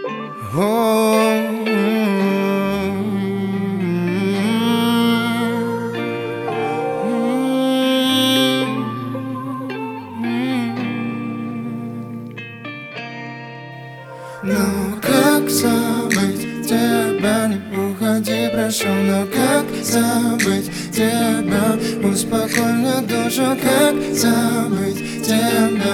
Ну как забыть тебя, не уходи, прошу. Но как забыть тебя, успокой мне душу. Как забыть тебя,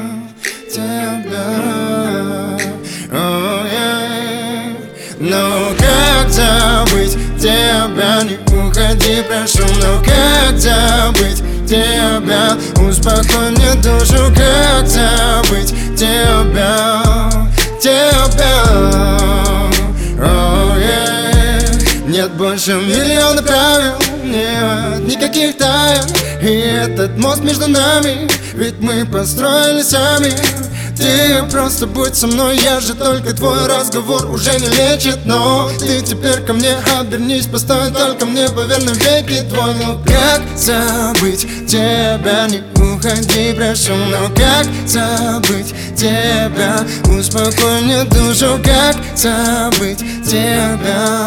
oh, yeah. Ну как забыть тебя, не уходи, прошу. Но как забыть тебя, успокой мне душу. Как забыть тебя, oh, yeah. Нет больше миллиона правил, нет никаких тайн. И этот мост между нами, ведь мы построили сами. Ты просто будь со мной, я же только твой разговор уже не лечит. Но ты теперь ко мне обернись, постой только мне, поверь, навеки твой. Ну как забыть тебя, не уходи, прошу. Но как забыть тебя, успокой мне душу. Как забыть тебя,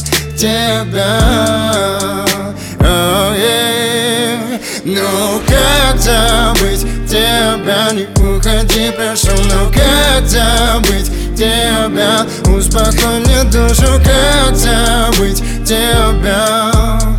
oh, yeah. Ну как забыть тебя, не уходи, прошу. Ну как забыть тебя, успокой мне душу. Как забыть тебя,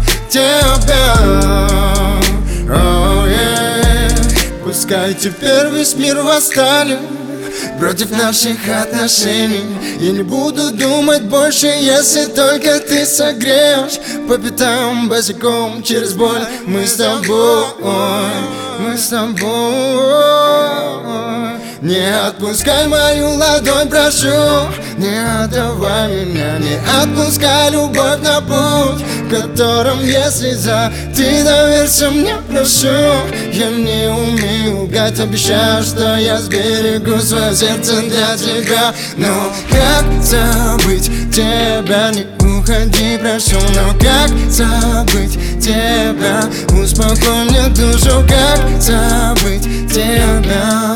oh, yeah. Пускай теперь весь мир восстанет против наших отношений. Я не буду думать больше, если только ты согреешь по пятам босиком через боль. Мы с тобой, мы с тобой. Не отпускай мою ладонь, прошу. Не отдавай меня, не отпускай любовь на путь, в котором есть слеза. Ты доверься мне, прошу. Я не умею лгать, обещаю, что я сберегу свое сердце для тебя. Но как забыть тебя, не уходи, прошу. Но как забыть тебя, успокой мне душу. Как забыть тебя,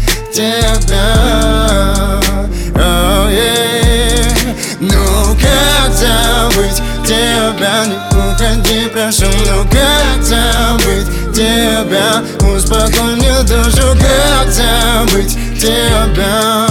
oh, yeah. Ну как забыть тебя, не уходи, прошу. Ну как забыть тебя, успокой мне душу. Как забыть тебя.